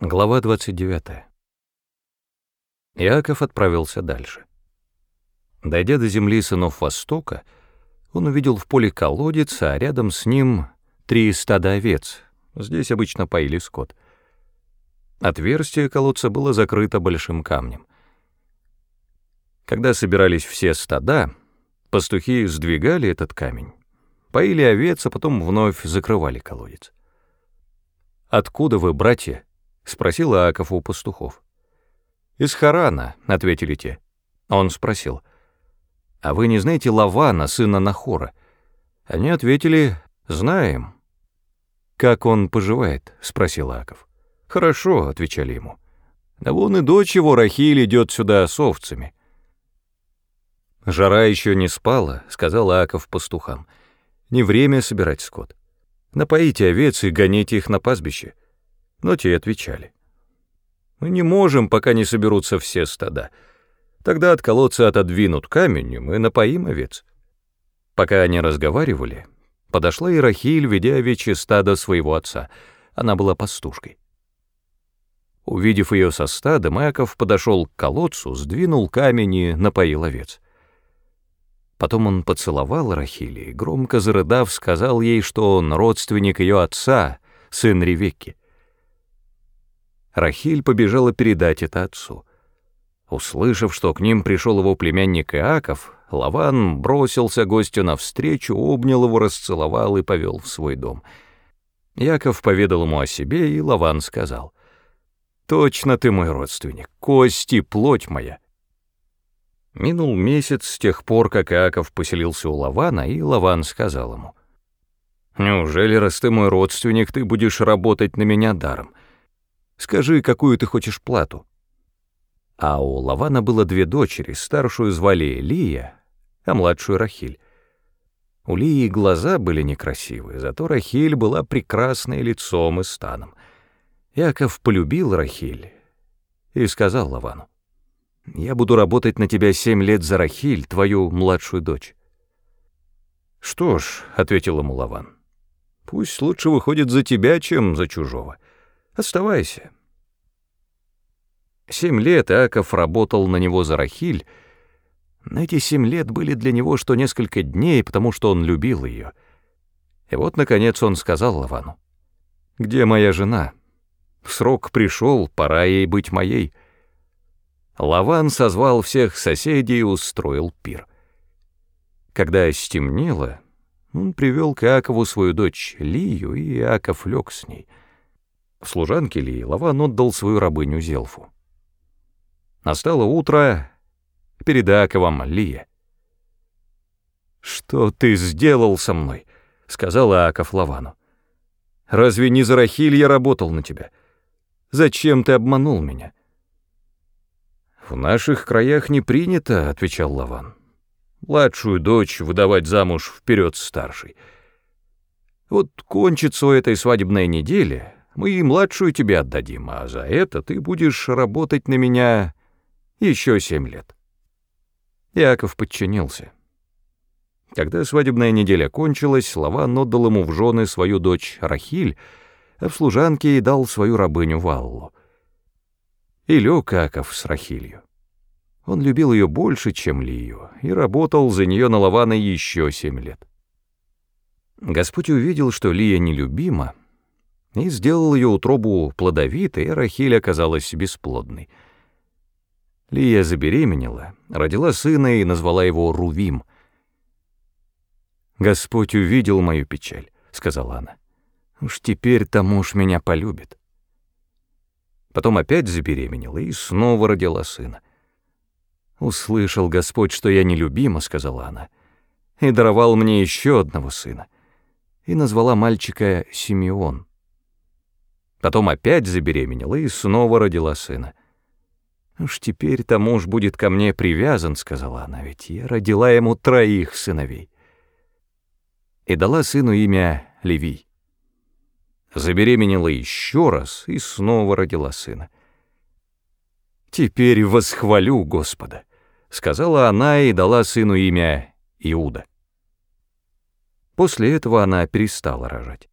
Глава 29. Иаков отправился дальше. Дойдя до земли сынов Востока, он увидел в поле колодец, а рядом с ним 3 стада овец. Здесь обычно поили скот. Отверстие колодца было закрыто большим камнем. Когда собирались все стада, пастухи сдвигали этот камень, поили овец, а потом вновь закрывали колодец. «Откуда вы, братья?» — спросил Иаков у пастухов. «Из Харана», — ответили те. Он спросил: «А вы не знаете Лавана, сына Нахора?» Они ответили: «Знаем». «Как он поживает?» — спросил Иаков. «Хорошо», — отвечали ему. «Да вон и дочь его, Рахиль, идет сюда с овцами». «Жара еще не спала», — сказал Иаков пастухам. «Не время собирать скот. Напоите овец и гоните их на пастбище». Но те отвечали: «Мы не можем, пока не соберутся все стада. Тогда от колодца отодвинут камень, и мы напоим овец». Пока они разговаривали, подошла и Рахиль, ведя овечье стадо своего отца. Она была пастушкой. Увидев ее со стадом, Иаков подошел к колодцу, сдвинул камень и напоил овец. Потом он поцеловал Рахиль и, громко зарыдав, сказал ей, что он родственник ее отца, сын Ревекки. Рахиль побежала передать это отцу. Услышав, что к ним пришел его племянник Иаков, Лаван бросился гостю навстречу, обнял его, расцеловал и повел в свой дом. Иаков поведал ему о себе, и Лаван сказал: «Точно ты мой родственник, кость и плоть моя». Минул месяц с тех пор, как Иаков поселился у Лавана, и Лаван сказал ему: «Неужели, раз ты мой родственник, ты будешь работать на меня даром? Скажи, какую ты хочешь плату?» А у Лавана было 2 дочери, старшую звали Лия, а младшую Рахиль. У Лии глаза были некрасивые, зато Рахиль была прекрасной лицом и станом. Иаков полюбил Рахиль и сказал Лавану: «Я буду работать на тебя 7 лет за Рахиль, твою младшую дочь». «Что ж», — ответил ему Лаван, — «пусть лучше выходит за тебя, чем за чужого. Оставайся». 7 лет Иаков работал на него за Рахиль. Эти 7 лет были для него что несколько дней, потому что он любил ее. И вот, наконец, он сказал Лавану: «Где моя жена? Срок пришел, пора ей быть моей». Лаван созвал всех соседей и устроил пир. Когда стемнело, он привел к Иакову свою дочь Лию, и Иаков лег с ней. Служанке Лии Лаван отдал свою рабыню Зелфу. Настало утро, перед Иаковом Лия. «Что ты сделал со мной?» — сказал Иаков Лавану. «Разве не за Рахиль я работал на тебя? Зачем ты обманул меня?» «В наших краях не принято», — отвечал Лаван, «младшую дочь выдавать замуж вперед старшей. Вот кончится у этой свадебной недели, мы и младшую тебе отдадим, а за это ты будешь работать на меня еще 7 лет». Иаков подчинился. Когда свадебная неделя кончилась, Лаван отдал ему в жены свою дочь Рахиль, а в служанке ей дал свою рабыню Валлу. И лег Иаков с Рахилью. Он любил ее больше, чем Лию, и работал за нее на Лавана еще 7 лет. Господь увидел, что Лия нелюбима, и сделал ее утробу плодовитой, и Рахиль оказалась бесплодной. Лия забеременела, родила сына и назвала его Рувим. «Господь увидел мою печаль», — сказала она. «Уж теперь-то муж меня полюбит». Потом опять забеременела и снова родила сына. «Услышал Господь, что я нелюбима», — сказала она, «и даровал мне еще одного сына». И назвала мальчика Симеон. Потом опять забеременела и снова родила сына. «Уж теперь-то муж будет ко мне привязан», — сказала она, «ведь я родила ему 3 сыновей». И дала сыну имя Левий. Забеременела еще раз и снова родила сына. «Теперь восхвалю Господа», — сказала она и дала сыну имя Иуда. После этого она перестала рожать.